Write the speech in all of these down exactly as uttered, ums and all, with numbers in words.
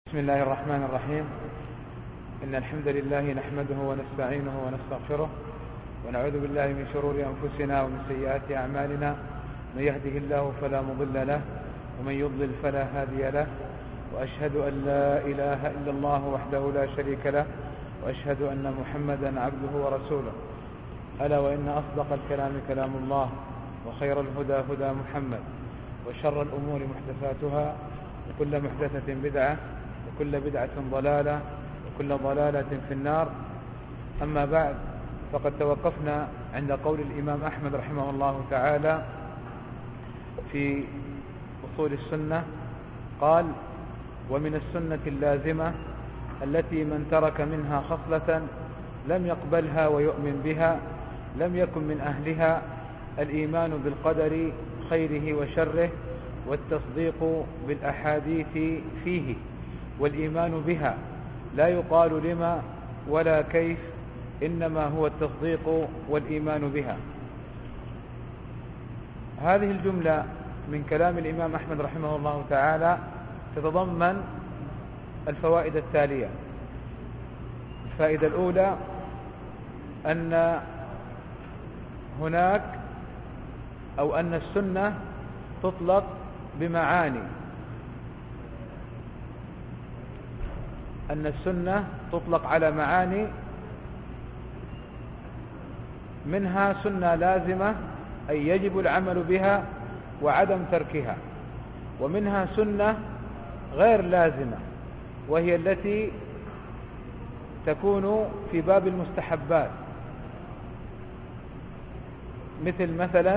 بسم الله الرحمن الرحيم. إن الحمد لله نحمده ونستعينه ونستغفره ونعوذ بالله من شرور أنفسنا ومن سيئات أعمالنا. من يهده الله فلا مضل له ومن يضلل فلا هادي له، وأشهد أن لا إله إلا الله وحده لا شريك له، وأشهد أن محمدا عبده ورسوله. ألا وإن أصدق الكلام كلام الله، وخير الهدى هدى محمد، وشر الأمور محدثاتها، وكل محدثة بدعة، وكل بدعة ضلالة، وكل ضلالة في النار. أما بعد، فقد توقفنا عند قول الإمام أحمد رحمه الله تعالى في أصول السنة. قال: ومن السنة اللازمة التي من ترك منها خصلة لم يقبلها ويؤمن بها لم يكن من أهلها الإيمان بالقدر خيره وشره، والتصديق بالأحاديث فيه، والإيمان بها لا يقال لما ولا كيف، إنما هو التصديق والإيمان بها. هذه الجملة من كلام الإمام أحمد رحمه الله تعالى تتضمن الفوائد التالية. الفائدة الأولى أن هناك أو أن السنة تطلق بمعاني، أن السنة تطلق على معاني، منها سنة لازمة أي يجب العمل بها وعدم تركها، ومنها سنة غير لازمة وهي التي تكون في باب المستحبات، مثل مثلا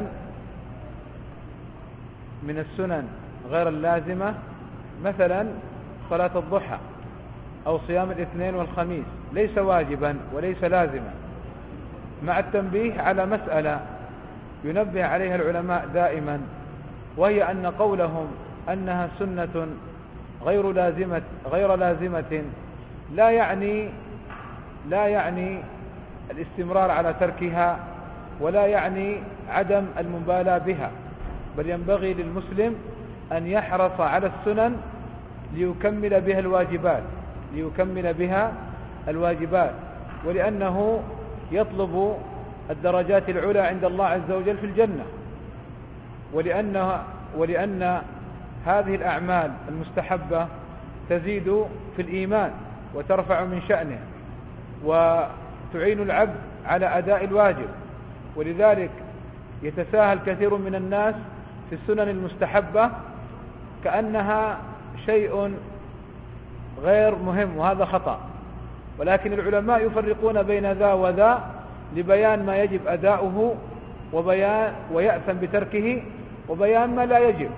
من السنن غير اللازمة مثلا صلاة الضحى أو صيام الاثنين والخميس، ليس واجبا وليس لازما، مع التنبيه على مسألة ينبه عليها العلماء دائما، وهي أن قولهم أنها سنة غير لازمة غير لازمة لا يعني لا يعني الاستمرار على تركها، ولا يعني عدم المبالاة بها، بل ينبغي للمسلم أن يحرص على السنن ليكمل بها الواجبات ليكمل بها الواجبات ولأنه يطلب الدرجات العلى عند الله عز وجل في الجنة، ولأنها ولأن هذه الأعمال المستحبة تزيد في الإيمان وترفع من شأنه وتعين العبد على أداء الواجب، ولذلك يتساهل كثير من الناس في السنن المستحبة كأنها شيء غير مهم، وهذا خطأ. ولكن العلماء يفرقون بين ذا وذا لبيان ما يجب أداؤه وبيان ويأثم بتركه، وبيان ما لا يجب.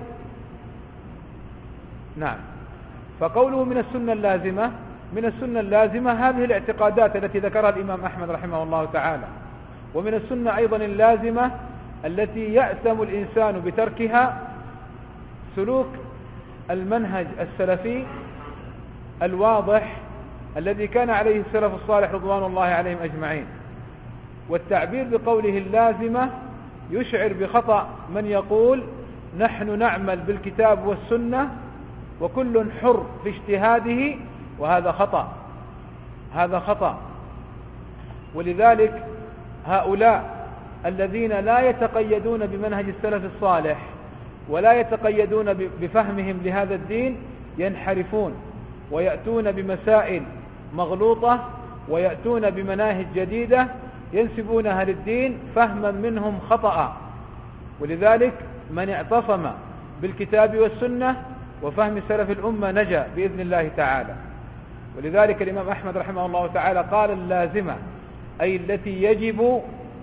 نعم. فقوله من السنة اللازمة، من السنة اللازمة هذه الاعتقادات التي ذكرها الإمام أحمد رحمه الله تعالى. ومن السنة أيضا اللازمة التي يأثم الإنسان بتركها سلوك المنهج السلفي الواضح الذي كان عليه السلف الصالح رضوان الله عليهم أجمعين. والتعبير بقوله اللازمة يشعر بخطأ من يقول نحن نعمل بالكتاب والسنة وكل حر في اجتهاده، وهذا خطأ هذا خطأ ولذلك هؤلاء الذين لا يتقيدون بمنهج السلف الصالح ولا يتقيدون بفهمهم لهذا الدين ينحرفون ويأتون بمسائل مغلوطة ويأتون بمناهج جديدة ينسبونها للدين فهما منهم خطأ. ولذلك من اعتصم بالكتاب والسنة وفهم سلف الأمة نجا بإذن الله تعالى. ولذلك الإمام أحمد رحمه الله تعالى قال اللازمة أي التي يجب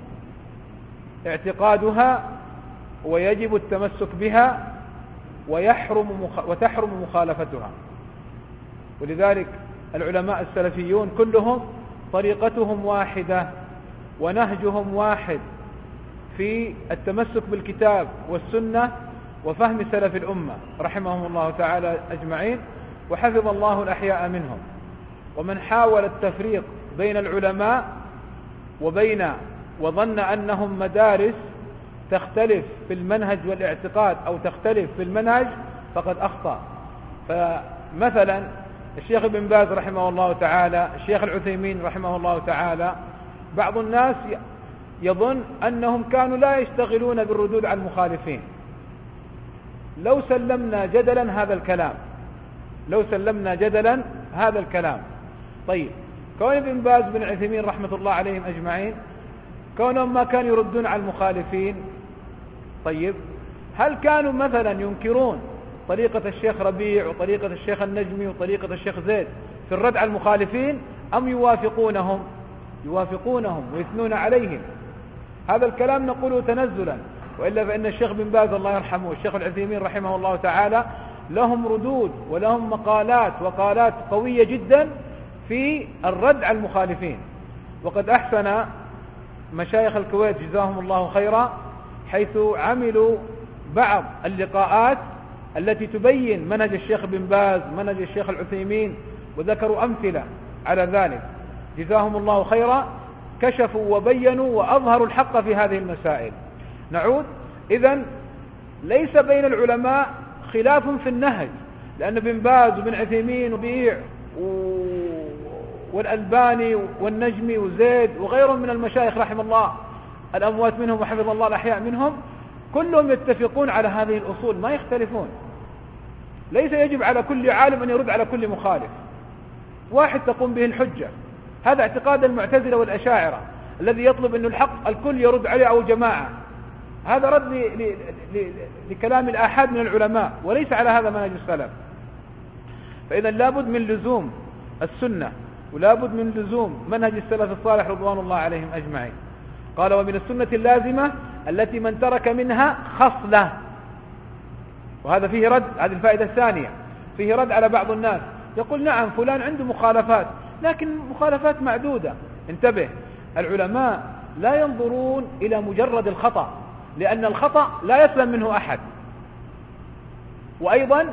اعتقادها ويجب التمسك بها ويحرم مخ... وتحرم مخالفتها. ولذلك العلماء السلفيون كلهم طريقتهم واحدة ونهجهم واحد في التمسك بالكتاب والسنة وفهم سلف الأمة رحمهم الله تعالى أجمعين، وحفظ الله الأحياء منهم. ومن حاول التفريق بين العلماء وبين وظن أنهم مدارس تختلف في المنهج والاعتقاد أو تختلف في المنهج فقد أخطأ. فمثلا الشيخ ابن باز رحمه الله تعالى، الشيخ العثيمين رحمه الله تعالى، بعض الناس يظن أنهم كانوا لا يشتغلون بالردود على المخالفين. لو سلمنا جدلا هذا الكلام لو سلمنا جدلا هذا الكلام طيب، كون ابن باز بن عثيمين رحمة الله عليهم أجمعين كونهم ما كانوا يردون على المخالفين، طيب هل كانوا مثلا ينكرون طريقة الشيخ ربيع وطريقة الشيخ النجمي وطريقة الشيخ زيد في الرد على المخالفين، أم يوافقونهم يوافقونهم ويثنون عليهم؟ هذا الكلام نقوله تنزلا، وإلا فإن الشيخ بن باز الله يرحمه والشيخ العثيمين رحمه الله تعالى لهم ردود ولهم مقالات وقالات قوية جدا في الرد على المخالفين. وقد أحسن مشايخ الكويت جزاهم الله خيرا حيث عملوا بعض اللقاءات التي تبين منهج الشيخ بن باز منهج الشيخ العثيمين، وذكروا أمثلة على ذلك جزاهم الله خيرا، كشفوا وبينوا وأظهروا الحق في هذه المسائل. نعود، إذن ليس بين العلماء خلاف في النهج، لأن بن باز وبن عثيمين وبيع والألباني والنجمي وزيد وغيرهم من المشايخ رحمه الله الأموات منهم وحفظ الله الأحياء منهم، كلهم يتفقون على هذه الأصول ما يختلفون. ليس يجب على كل عالم أن يرد على كل مخالف، واحد تقوم به الحجة. هذا اعتقاد المعتزلة والأشاعرة الذي يطلب أن الحق الكل يرد عليه أو جماعة، هذا رد ل... ل... ل... لكلام الآحاد من العلماء، وليس على هذا منهج السلف. فإذا لابد من لزوم السنة ولابد من لزوم منهج السلف الصالح رضوان الله عليهم أجمعين. قال: ومن السنة اللازمة التي من ترك منها خصلة. وهذا فيه رد، هذه الفائدة الثانية، فيه رد على بعض الناس يقول: نعم فلان عنده مخالفات لكن مخالفات معدودة. انتبه، العلماء لا ينظرون إلى مجرد الخطأ، لأن الخطأ لا يسلم منه أحد، وأيضا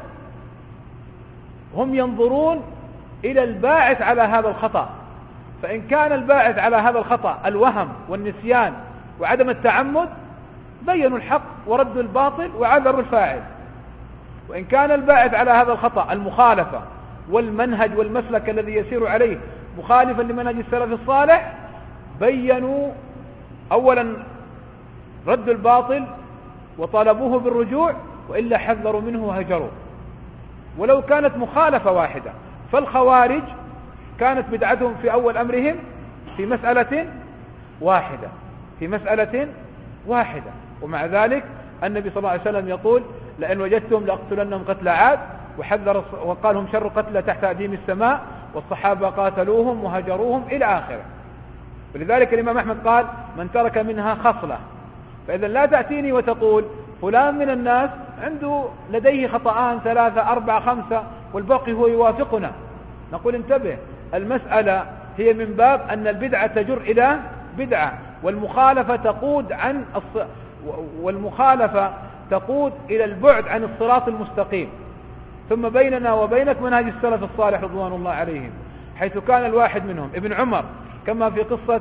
هم ينظرون إلى الباعث على هذا الخطأ، فإن كان الباعث على هذا الخطأ الوهم والنسيان وعدم التعمد بينوا الحق وردوا الباطل وعذروا الفاعل، وإن كان الباعث على هذا الخطأ المخالفة والمنهج والمسلك الذي يسير عليه مخالفا لمنهج السلف الصالح بينوا أولا ردوا الباطل وطالبوه بالرجوع، وإلا حذروا منه وهجروا. ولو كانت مخالفة واحدة، فالخوارج كانت بدعتهم في أول أمرهم في مسألة واحدة في مسألة واحدة ومع ذلك النبي صلى الله عليه وسلم يقول: لئن وجدتم لأقتلنهم قتل عاد، وحذر وقال: هم شر قتلى تحت أديم السماء، والصحابة قاتلوهم وهجروهم إلى آخره. ولذلك الإمام أحمد قال: من ترك منها خصلة. فإذا لا تأتيني وتقول فلان من الناس عنده لديه خطأان ثلاثة أربعة خمسة والباقي هو يوافقنا. نقول: انتبه، المسألة هي من باب أن البدعة تجر إلى بدعة، والمخالفة تقود عن الص... والمخالفة تقود إلى البعد عن الصراط المستقيم. ثم بيننا وبينك منهج السلف الصالح رضوان الله عليهم، حيث كان الواحد منهم ابن عمر، كما في قصة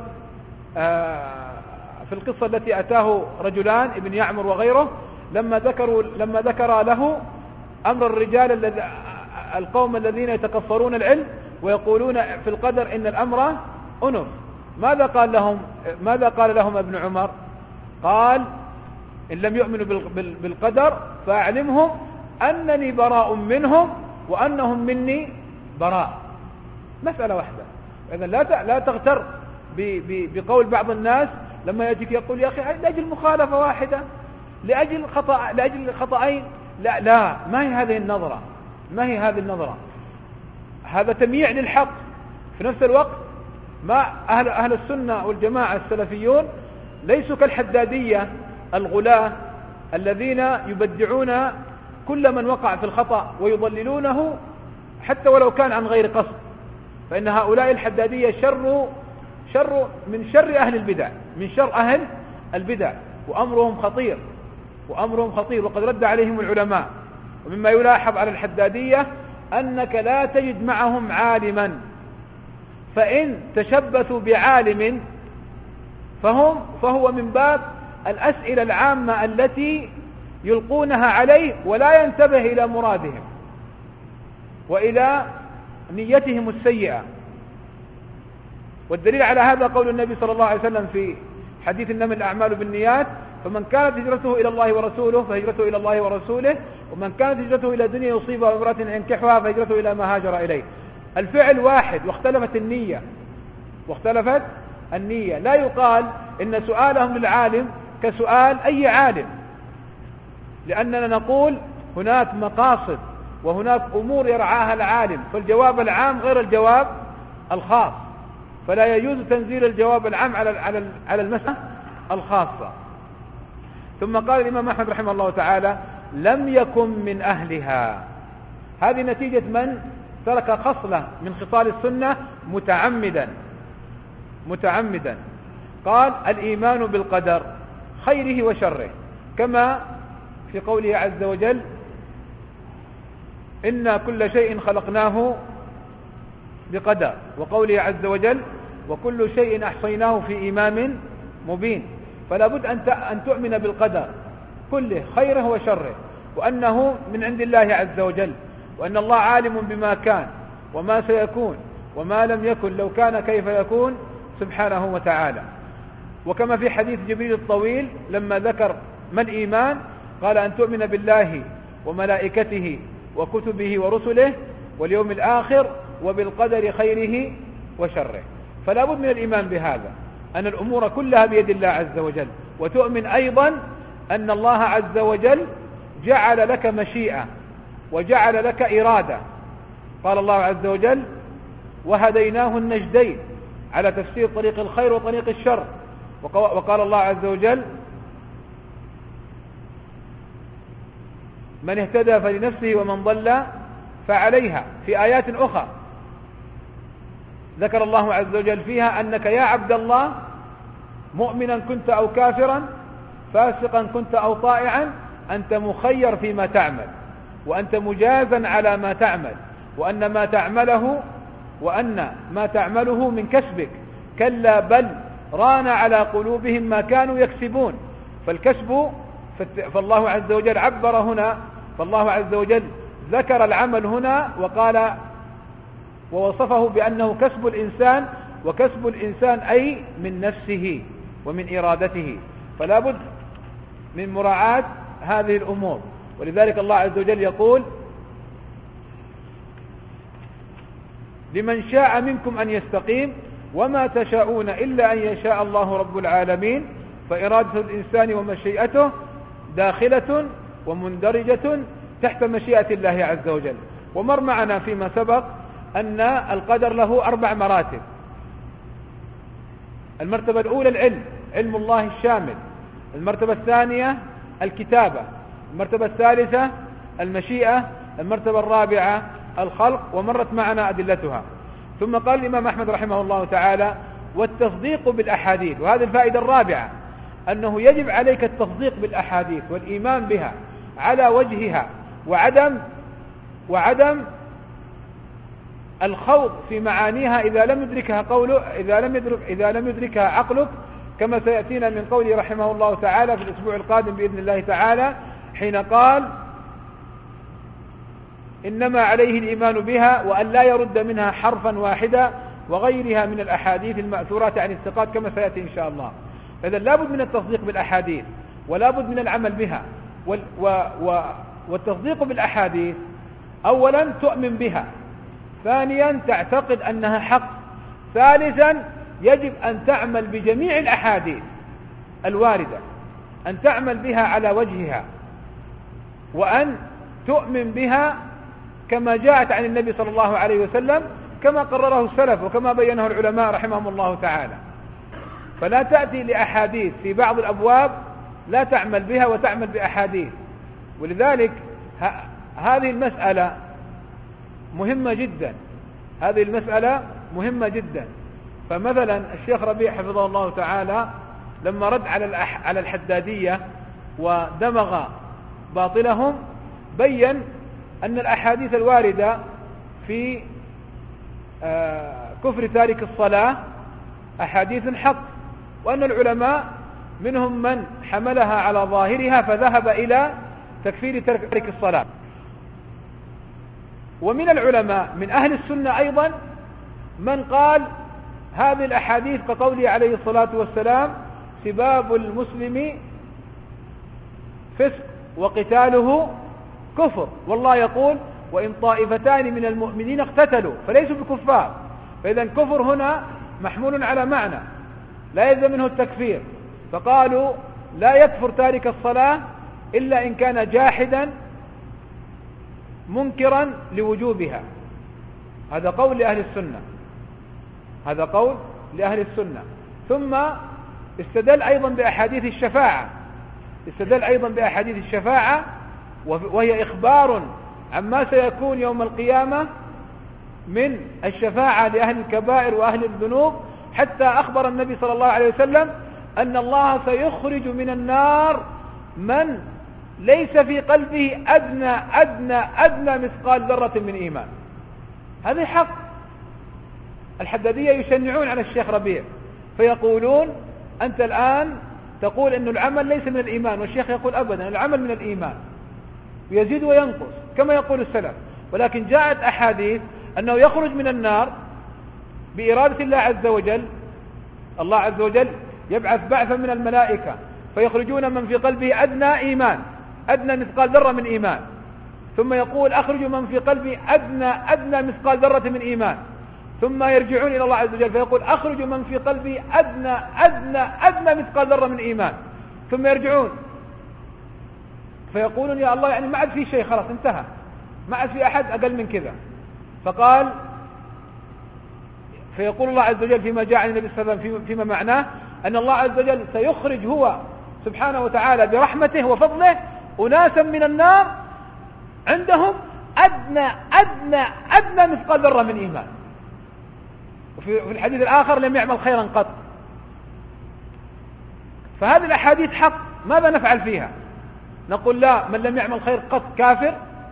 آه في القصة التي أتاه رجلان ابن يعمر وغيره لما ذكروا لما ذكر له أمر الرجال الذي القوم الذين يتكفرون العلم ويقولون في القدر إن الأمر أنف. ماذا قال لهم ماذا قال لهم ابن عمر؟ قال: إن لم يؤمنوا بالقدر فأعلمهم أنني براء منهم وأنهم مني براء. مسألة واحدة. إذن لا لا تغتر بقول بعض الناس لما يجيك يقول: يا أخي لأجل مخالفة واحدة، لأجل خطأ لأجل خطأين. لا لا ما هي هذه النظرة ما هي هذه النظرة هذا تمييع للحق. في نفس الوقت ما أهل, أهل السنة والجماعة السلفيون ليسوا كالحدادية الغلاة الذين يبدعون كل من وقع في الخطأ ويضللونه حتى ولو كان عن غير قصد. فإن هؤلاء الحدادية شر شر من شر أهل البدع من شر أهل البدع وأمرهم خطير وأمرهم خطير وقد رد عليهم العلماء. ومما يلاحظ على الحدادية أنك لا تجد معهم عالما، فإن تشبثوا بعالم فهم فهو من باب الأسئلة العامة التي يلقونها عليه ولا ينتبه إلى مرادهم وإلى نيتهم السيئة. والدليل على هذا قول النبي صلى الله عليه وسلم في حديث إنما الأعمال بالنيات: فمن كانت هجرته إلى الله ورسوله فهجرته إلى الله ورسوله، ومن كانت هجرته إلى دنيا يصيبها وامرأة ينكحها فهجرته إلى ما هاجر إليه. الفعل واحد واختلفت النية، واختلفت النية. لا يقال إن سؤالهم للعالم كسؤال أي عالم، لأننا نقول هناك مقاصد وهناك أمور يرعاها العالم، فالجواب العام غير الجواب الخاص، فلا يجوز تنزيل الجواب العام على على على المسألة الخاصة. ثم قال الإمام أحمد رحمه الله تعالى: لم يكن من أهلها. هذه نتيجة من ترك خصلة من خصال السنة متعمدا متعمدا قال: الإيمان بالقدر خيره وشره، كما في قوله عز وجل: إنا كل شيء خلقناه بقدر، وقوله عز وجل: وكل شيء أحصيناه في إمام مبين. فلا بد أن تؤمن بالقدر كله خيره وشره، وأنه من عند الله عز وجل، وأن الله عالم بما كان وما سيكون وما لم يكن لو كان كيف يكون سبحانه وتعالى. وكما في حديث جبريل الطويل لما ذكر ما الإيمان قال: أن تؤمن بالله وملائكته وكتبه ورسله واليوم الآخر وبالقدر خيره وشره. فلا بد من الإيمان بهذا، أن الأمور كلها بيد الله عز وجل. وتؤمن أيضا أن الله عز وجل جعل لك مشيئة وجعل لك إرادة. قال الله عز وجل: وهديناه النجدين، على تفسير طريق الخير وطريق الشر. وقال الله عز وجل: من اهتدى فلنفسه ومن ضل فعليها، في آيات أخرى ذكر الله عز وجل فيها أنك يا عبد الله مؤمنا كنت أو كافرا، فاسقا كنت أو طائعا، أنت مخير فيما تعمل، وأنت مجازا على ما تعمل، وأن ما تعمله وأن ما تعمله من كسبك، كلا بل ران على قلوبهم ما كانوا يكسبون. فالكسب، فالله عز وجل عبر هنا، فالله عز وجل ذكر العمل هنا وقال ووصفه بأنه كسب الإنسان، وكسب الإنسان أي من نفسه ومن إرادته. فلا بد من مراعاة هذه الأمور. ولذلك الله عز وجل يقول: لمن شاء منكم أن يستقيم وما تشاءون إلا أن يشاء الله رب العالمين. فإرادة الإنسان ومشيئته داخلة ومندرجة تحت مشيئة الله عز وجل. ومر معنا فيما سبق أن القدر له أربع مراتب. المرتبة الأولى العلم، علم الله الشامل. المرتبة الثانية الكتابة. المرتبة الثالثة المشيئة. المرتبة الرابعة الخلق، ومرت معنا أدلتها. ثم قال الإمام أحمد رحمه الله تعالى: والتصديق بالأحاديث. وهذه الفائدة الرابعة، أنه يجب عليك التصديق بالأحاديث والإيمان بها على وجهها، وعدم وعدم الخوض في معانيها إذا لم يدركها قوله إذا لم يدرك إذا لم يدركها عقلك، كما سيأتينا من قوله رحمه الله تعالى في الأسبوع القادم بإذن الله تعالى، حين قال: إنما عليه الإيمان بها وأن لا يرد منها حرفا واحدا، وغيرها من الأحاديث المأثورات عن الثقات، كما سيأتي إن شاء الله. إذن لابد من التصديق بالأحاديث، ولابد من العمل بها. وال و و والتصديق بالأحاديث أولا تؤمن بها، ثانيا تعتقد أنها حق، ثالثا يجب أن تعمل بجميع الأحاديث الواردة، أن تعمل بها على وجهها، وأن تؤمن بها كما جاءت عن النبي صلى الله عليه وسلم، كما قرره السلف وكما بينه العلماء رحمهم الله تعالى. فلا تأتي لأحاديث في بعض الأبواب لا تعمل بها وتعمل بأحاديث. ولذلك هذه المسألة مهمة جدا، هذه المسألة مهمة جدا. فمثلا الشيخ ربيع حفظه الله تعالى لما رد على الأح على الحدادية ودمغ باطلهم، بين أن الأحاديث الواردة في آه كفر تارك الصلاة أحاديث حق، وأن العلماء منهم من حملها على ظاهرها فذهب إلى تكفير تارك الصلاة. ومن العلماء من أهل السنة أيضا من قال هذه الأحاديث كقوله عليه الصلاة والسلام سباب المسلم فسق وقتاله كفر، والله يقول وإن طائفتان من المؤمنين اقتتلوا فليسوا بكفار، فإذا كفر هنا محمول على معنى لا يلزم منه التكفير، فقالوا لا يكفر تارك الصلاة إلا إن كان جاحدا منكرا لوجوبها. هذا قول لأهل السنة، هذا قول لأهل السنة. ثم استدل أيضا بأحاديث الشفاعة، استدل أيضا بأحاديث الشفاعة وهي إخبار عما سيكون يوم القيامة من الشفاعة لأهل الكبائر وأهل الذنوب، حتى أخبر النبي صلى الله عليه وسلم أن الله سيخرج من النار من ليس في قلبه أدنى أدنى أدنى مثقال ذرة من إيمان. هذا حق. الحدادية يشنعون على الشيخ ربيع فيقولون أنت الآن تقول أن العمل ليس من الإيمان، والشيخ يقول أبدا العمل من الإيمان يزيد وينقص كما يقول السلف، ولكن جاءت أحاديث أنه يخرج من النار بإرادة الله عز وجل. الله عز وجل يبعث بعثا من الملائكة فيخرجون من في قلبه أدنى إيمان، أدنى مثقال ذرة من إيمان، ثم يقول أخرج من في قلبه أدنى أدنى مثقال ذرة من إيمان، ثم يرجعون إلى الله عز وجل فيقول أخرج من في قلبه أدنى أدنى أدنى مثقال ذرة من إيمان، ثم يرجعون فيقولون يا الله يعني ما عاد في شيء، خلاص انتهى، ما عاد في أحد أقل من كذا. فقال فيقول الله عز وجل فيما جاء عن النبي صلى الله عليه وسلم فيما معناه أن الله عز وجل سيخرج هو سبحانه وتعالى برحمته وفضله أناسا من النار عندهم أدنى أدنى أدنى مثقال ذرة من إيمان، وفي الحديث الآخر لم يعمل خيرا قط. فهذه الأحاديث حق، ماذا نفعل فيها؟ نقول لا، من لم يعمل خير قط كافر.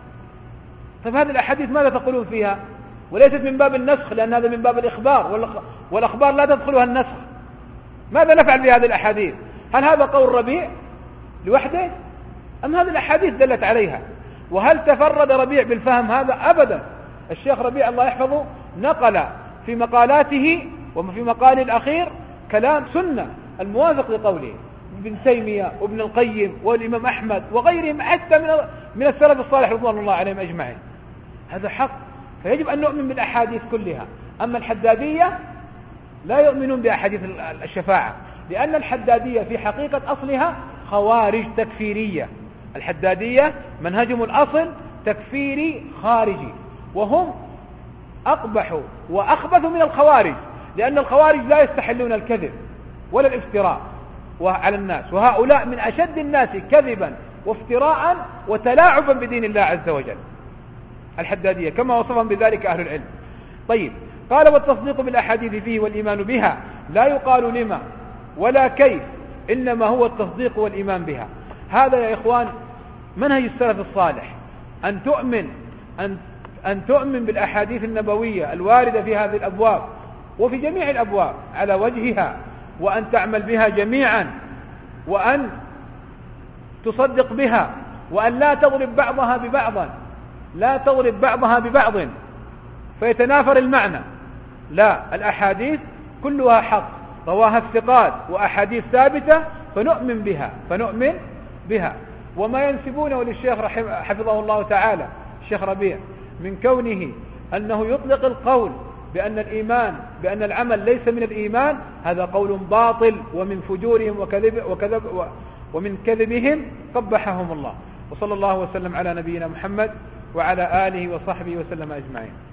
طيب هذه الأحاديث ماذا تقولون فيها؟ وليست من باب النسخ، لأن هذا من باب الإخبار، والأخبار لا تدخلها النسخ. ماذا نفعل بهذه الأحاديث؟ هل هذا قول ربيع لوحده أم هذه الأحاديث دلت عليها؟ وهل تفرد ربيع بالفهم هذا؟ أبدا. الشيخ ربيع الله يحفظه نقل في مقالاته وفي مقاله الأخير كلام سنة الموافق لقوله ابن تيمية وابن القيم والإمام أحمد وغيرهم حتى من من السلف الصالح رضوان الله عليهم أجمعين. هذا حق، فيجب أن نؤمن بالأحاديث كلها. أما الحدادية لا يؤمنون بأحاديث الشفاعة، لأن الحدادية في حقيقة أصلها خوارج تكفيرية. الحدادية منهجهم الأصل تكفيري خارجي، وهم أقبحوا وأخبثوا من الخوارج، لأن الخوارج لا يستحلون الكذب ولا الافتراء على الناس، وهؤلاء من أشد الناس كذبا وافتراء وتلاعبا بدين الله عز وجل. الحدادية كما وصفهم بذلك أهل العلم. طيب، قال والتصديق بالأحاديث فيه والإيمان بها لا يقال لما ولا كيف، إنما هو التصديق والإيمان بها. هذا يا إخوان منهج السلف الصالح، أن تؤمن أن, أن تؤمن بالأحاديث النبوية الواردة في هذه الأبواب وفي جميع الأبواب على وجهها، وأن تعمل بها جميعا، وأن تصدق بها، وأن لا تضرب بعضها ببعضا، لا تضرب بعضها ببعض فيتنافر المعنى. لا، الأحاديث كلها حق رواها الثقات وأحاديث ثابتة فنؤمن بها فنؤمن بها. وما ينسبونه للشيخ حفظه الله تعالى الشيخ ربيع من كونه أنه يطلق القول بأن الإيمان بأن العمل ليس من الإيمان، هذا قول باطل ومن فجورهم وكذب وكذب ومن كذبهم قبحهم الله. وصلى الله وسلم على نبينا محمد وعلى آله وصحبه وسلم أجمعين.